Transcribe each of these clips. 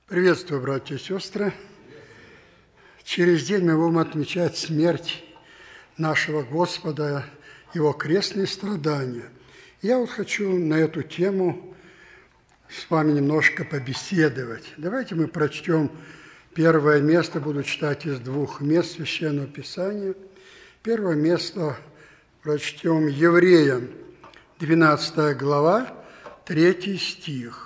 Приветствую, братья и сестры. Через день мы будем отмечать смерть нашего Господа, Его крестные страдания. Я хочу на эту тему с вами немножко побеседовать. Давайте мы прочтем первое место, буду читать из двух мест Священного Писания. Первое место прочтем Евреям, 12 глава, 3 стих.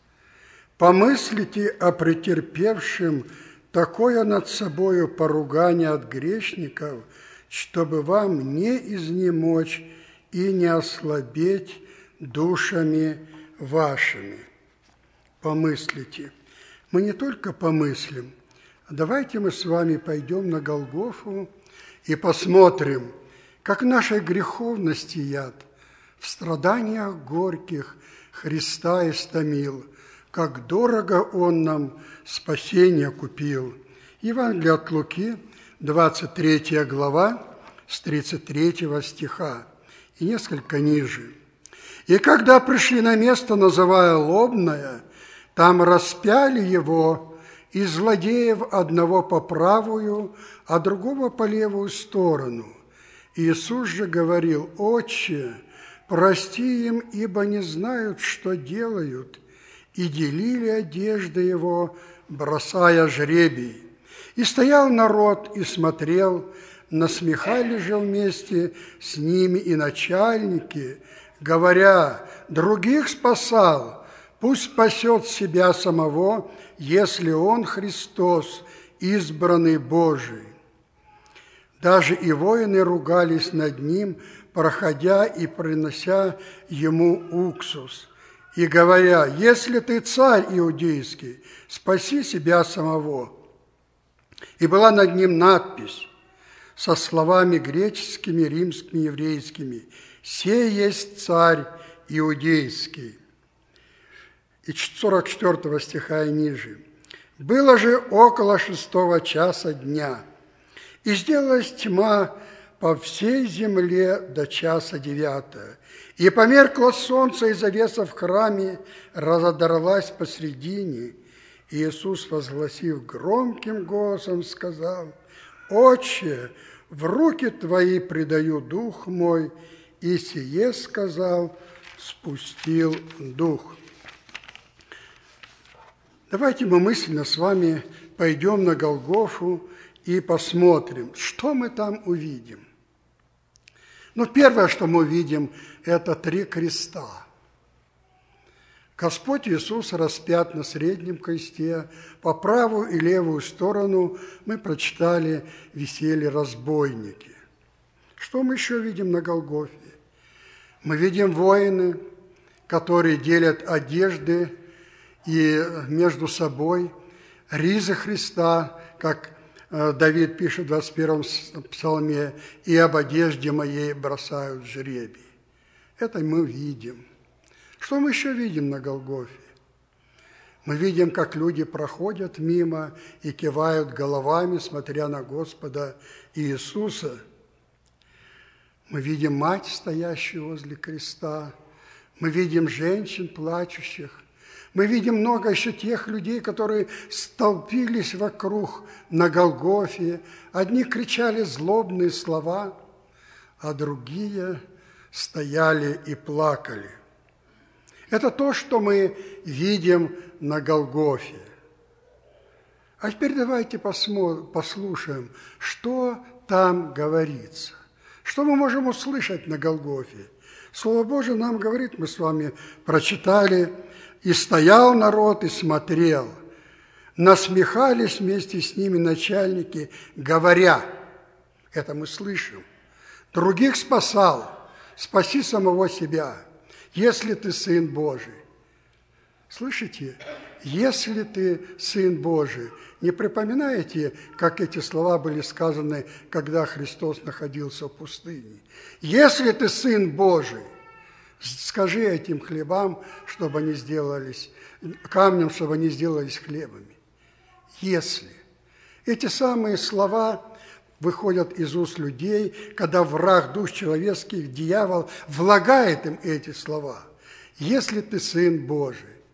«Помыслите о претерпевшем такое над собою поругание от грешников, чтобы вам не изнемочь и не ослабеть душами вашими». Помыслите. Мы не только помыслим, давайте мы с вами пойдем на Голгофу и посмотрим, как нашей греховности яд в страданиях горьких Христа истомил, как дорого Он нам спасение купил. Евангелие от Луки, 23 глава, с 33 стиха и несколько ниже. «И когда пришли на место, называя Лобное, там распяли Его, и злодеев одного по правую, а другого по левую сторону. Иисус же говорил: Отче, прости им, ибо не знают, что делают. И делили одежды Его, бросая жребий. И стоял народ и смотрел, насмехались же вместе с ними и начальники, говоря: других спасал, пусть спасет себя самого, если Он Христос, избранный Божий. Даже и воины ругались над Ним, проходя и принося Ему уксус, и говоря: если ты царь иудейский, спаси себя самого. И была над ним надпись со словами греческими, римскими, еврейскими: «Сей есть царь иудейский». И 44 стиха и ниже. «Было же около 6 часа дня, и сделалась тьма по всей земле до часа 9. И померкло солнце, и завеса в храме разодралась посредине. И Иисус, возгласив громким голосом, сказал: Отче, в руки Твои предаю дух мой, и сие сказал, спустил дух». Давайте мы мысленно с вами пойдем на Голгофу и посмотрим, что мы там увидим. Первое, что мы увидим, это 3 креста. Господь Иисус распят на среднем кресте, по правую и левую сторону мы прочитали висели разбойники. Что мы еще видим на Голгофе? Мы видим воины, которые делят одежды и между собой ризы Христа, как Давид пишет в 21 псалме: «И об одежде моей бросают жребий». Это мы видим. Что мы еще видим на Голгофе? Мы видим, как люди проходят мимо и кивают головами, смотря на Господа Иисуса. Мы видим мать, стоящую возле креста. Мы видим женщин, плачущих. Мы видим много еще тех людей, которые столпились вокруг на Голгофе. Одни кричали злобные слова, а другие стояли и плакали. Это то, что мы видим на Голгофе. А теперь давайте послушаем, что там говорится. Что мы можем услышать на Голгофе? Слово Божие нам говорит, мы с вами прочитали: «И стоял народ, и смотрел. Насмехались вместе с ними начальники, говоря», это мы слышим, «других спасал, спаси самого себя, если ты Сын Божий». Слышите? «Если ты Сын Божий». Не припоминаете, как эти слова были сказаны, когда Христос находился в пустыне? «Если ты Сын Божий, скажи этим хлебам, чтобы они сделались, камнем, чтобы они сделались хлебами». Если. Эти самые слова выходят из уст людей, когда враг душ человеческих, дьявол, влагает им эти слова. «Если ты Сын Божий».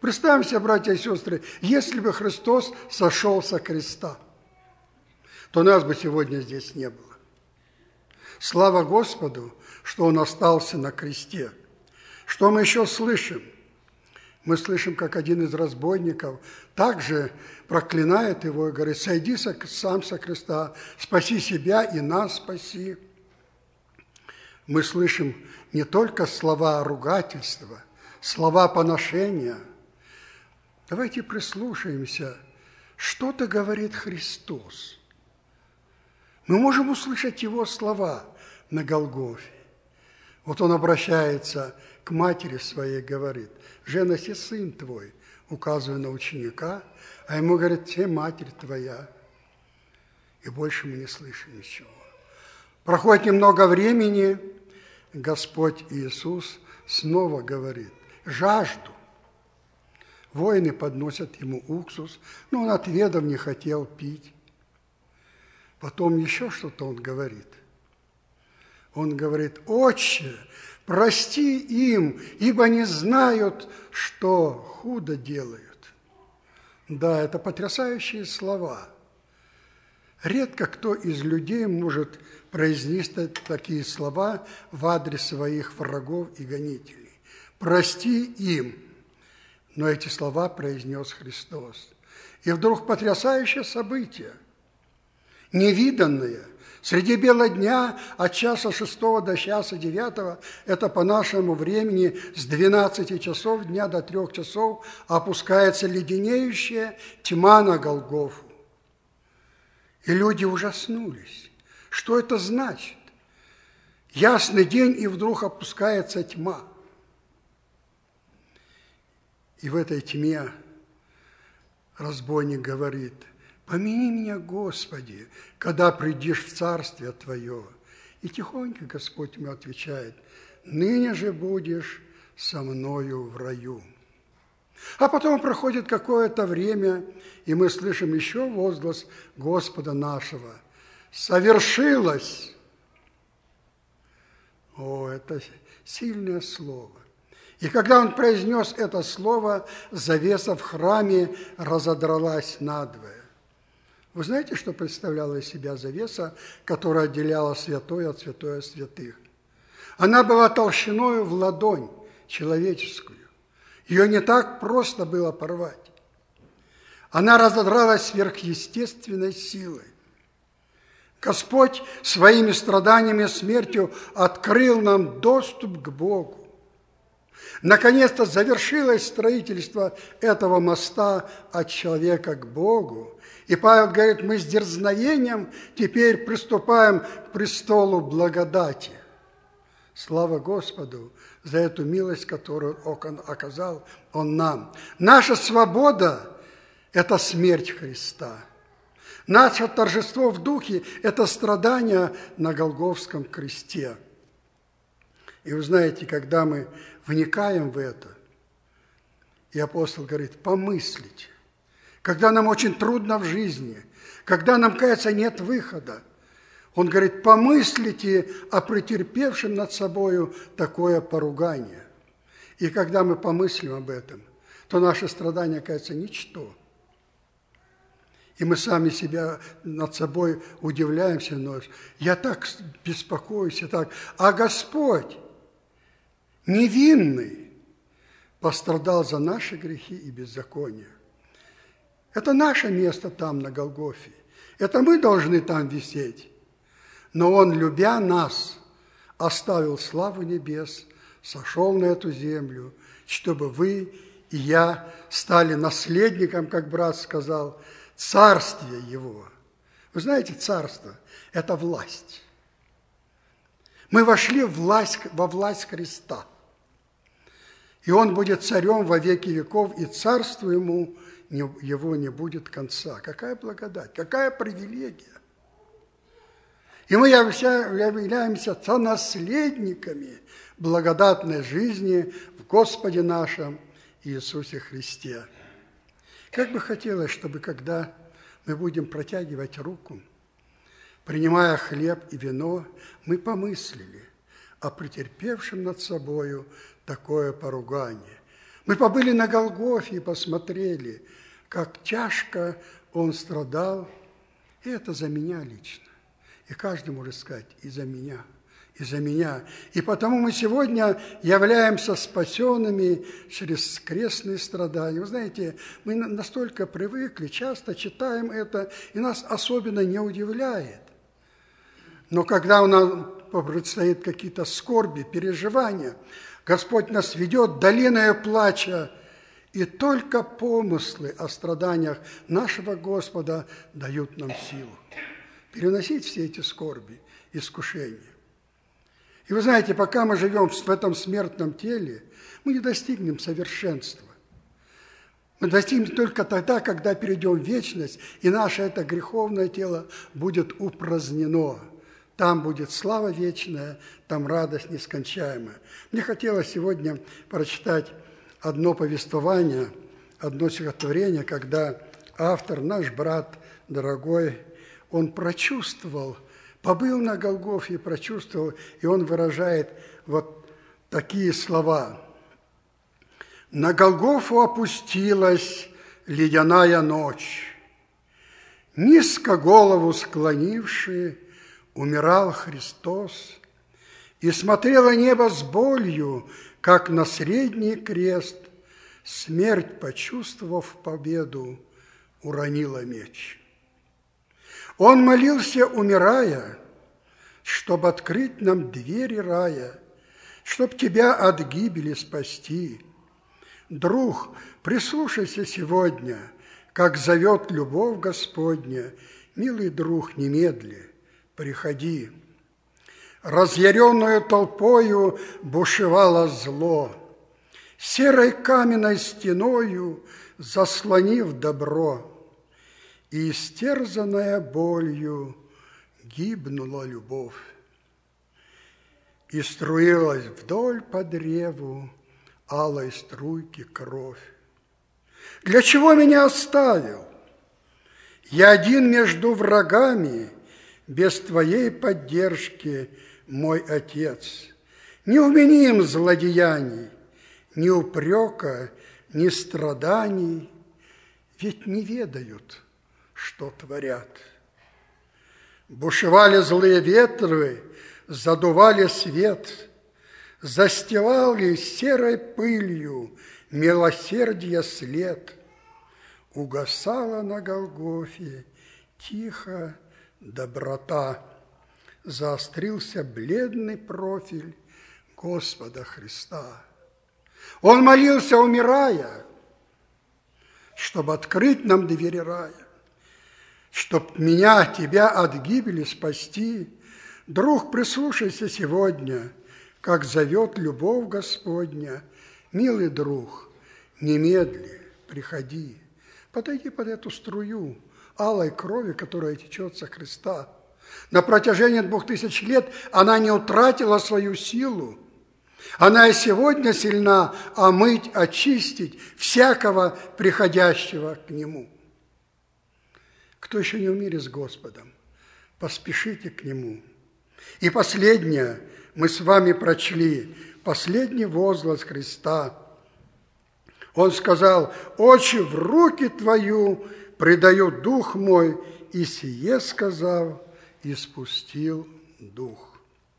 Представим себе, братья и сестры, если бы Христос сошел со креста, то нас бы сегодня здесь не было. Слава Господу, что Он остался на кресте. Что мы еще слышим? Мы слышим, как один из разбойников также проклинает его и говорит: «Сойди сам со креста, спаси себя и нас спаси». Мы слышим не только слова ругательства, слова поношения. Давайте прислушаемся, что-то говорит Христос. Мы можем услышать Его слова на Голгофе. Вот Он обращается к матери своей, говорит: «Женоси сын твой», указывая на ученика, а ему говорит: «Все матерь твоя». И больше мы не слышим ничего. Проходит немного времени, Господь Иисус снова говорит: «Жажду». Воины подносят ему уксус, но он, отведав, не хотел пить. Потом еще что-то он говорит. Он говорит: «Отче, прости им, ибо не знают, что худо делают». Да, это потрясающие слова. Редко кто из людей может произнести такие слова в адрес своих врагов и гонителей. «Прости им». Но эти слова произнес Христос. И вдруг потрясающее событие, невиданное. Среди бела дня от часа 6 до часа 9, это по нашему времени с 12 часов дня до 3 часов, опускается леденеющая тьма на Голгофу. И люди ужаснулись. Что это значит? Ясный день, и вдруг опускается тьма. И в этой тьме разбойник говорит: «Помяни меня, Господи, когда придешь в Царствие Твое». И тихонько Господь ему отвечает: «Ныне же будешь со мною в раю». А потом проходит какое-то время, и мы слышим еще возглас Господа нашего: «Совершилось». О, это сильное слово. И когда он произнес это слово, завеса в храме разодралась надвое. Вы знаете, что представляла из себя завеса, которая отделяла святое от святое святых? Она была толщиной в ладонь человеческую. Ее не так просто было порвать. Она разодралась сверхъестественной силой. Господь своими страданиями и смертью открыл нам доступ к Богу. Наконец-то завершилось строительство этого моста от человека к Богу. И Павел говорит: мы с дерзновением теперь приступаем к престолу благодати. Слава Господу за эту милость, которую Он оказал Он нам. Наша свобода – это смерть Христа. Наше торжество в духе – это страдание на Голгофском кресте. И вы знаете, когда мы вникаем в это, и апостол говорит: помыслите, когда нам очень трудно в жизни, когда нам, кажется, нет выхода, он говорит: помыслите о претерпевшем над собою такое поругание. И когда мы помыслим об этом, то наше страдание, кажется, ничто. И мы сами себя над собой удивляемся, но я так беспокоюсь, и так. А Господь, невинный, пострадал за наши грехи и беззакония. Это наше место там, на Голгофе. Это мы должны там висеть. Но Он, любя нас, оставил славу небес, сошел на эту землю, чтобы вы и я стали наследником, как брат сказал, царствия Его. Вы знаете, царство – это власть. Мы вошли во власть Христа. И Он будет царем во веки веков, и царству Его не будет конца. Какая благодать, какая привилегия. И мы являемся сонаследниками благодатной жизни в Господе нашем Иисусе Христе. Как бы хотелось, чтобы когда мы будем протягивать руку, принимая хлеб и вино, мы помыслили о претерпевшем над собою такое поругание. Мы побыли на Голгофе и посмотрели, как тяжко Он страдал. И это за меня лично. И каждый может сказать: и за меня, и за меня. И потому мы сегодня являемся спасенными через крестные страдания. Вы знаете, мы настолько привыкли, часто читаем это, и нас особенно не удивляет. Но когда у нас предстоят какие-то скорби, переживания, Господь нас ведет долиною плача, и только помыслы о страданиях нашего Господа дают нам силу переносить все эти скорби, искушения. И вы знаете, пока мы живем в этом смертном теле, мы не достигнем совершенства. Мы достигнем только тогда, когда перейдем в вечность, и наше это греховное тело будет упразднено. Там будет слава вечная, там радость нескончаемая. Мне хотелось сегодня прочитать одно повествование, одно стихотворение, когда автор, наш брат дорогой, он прочувствовал, побыл на Голгофе, прочувствовал, и он выражает вот такие слова. «На Голгофу опустилась ледяная ночь, низко голову склонивший, умирал Христос, и смотрело небо с болью, как на средний крест, смерть, почувствовав победу, уронила меч. Он молился, умирая, чтобы открыть нам двери рая, чтоб тебя от гибели спасти. Друг, прислушайся сегодня, как зовет любовь Господня, милый друг, немедли, приходи. Разъяренную толпою бушевало зло, серой каменной стеною заслонив добро, и истерзанная болью гибнула любовь, и струилась вдоль по древу алой струйки кровь. Для чего меня оставил? Я один между врагами, без твоей поддержки, мой Отец. Не умени им злодеяний, ни упрека, ни страданий, ведь не ведают, что творят. Бушевали злые ветры, задували свет, застилали серой пылью милосердия след. Угасала на Голгофе тихо доброта, заострился бледный профиль Господа Христа. Он молился, умирая, чтобы открыть нам двери рая, чтоб меня, тебя от гибели спасти. Друг, прислушайся сегодня, как зовет любовь Господня. Милый друг, немедли, приходи, подойди под эту струю алой крови, которая течет со Христа. На протяжении 2000 лет она не утратила свою силу. Она и сегодня сильна омыть, очистить всякого приходящего к Нему. Кто еще не в мире с Господом, поспешите к Нему. И последнее, мы с вами прочли, последний возглас Христа. Он сказал: «Отче, в руки Твою предаю дух мой», и сие сказав, испустил дух.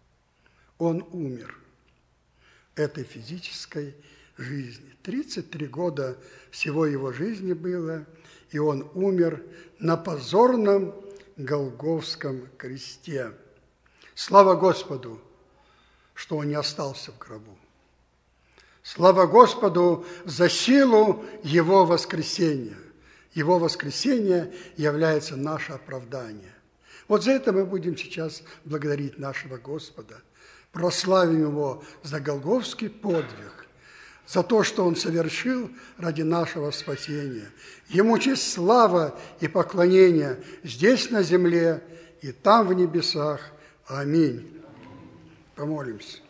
Он умер этой физической жизни. 33 года всего его жизни было, и он умер на позорном Голгофском кресте. Слава Господу, что он не остался в гробу. Слава Господу за силу Его воскресения. Его воскресение является наше оправдание. Вот за это мы будем сейчас благодарить нашего Господа. Прославим Его за голгофский подвиг, за то, что Он совершил ради нашего спасения. Ему честь, слава и поклонение здесь на земле и там в небесах. Аминь. Помолимся.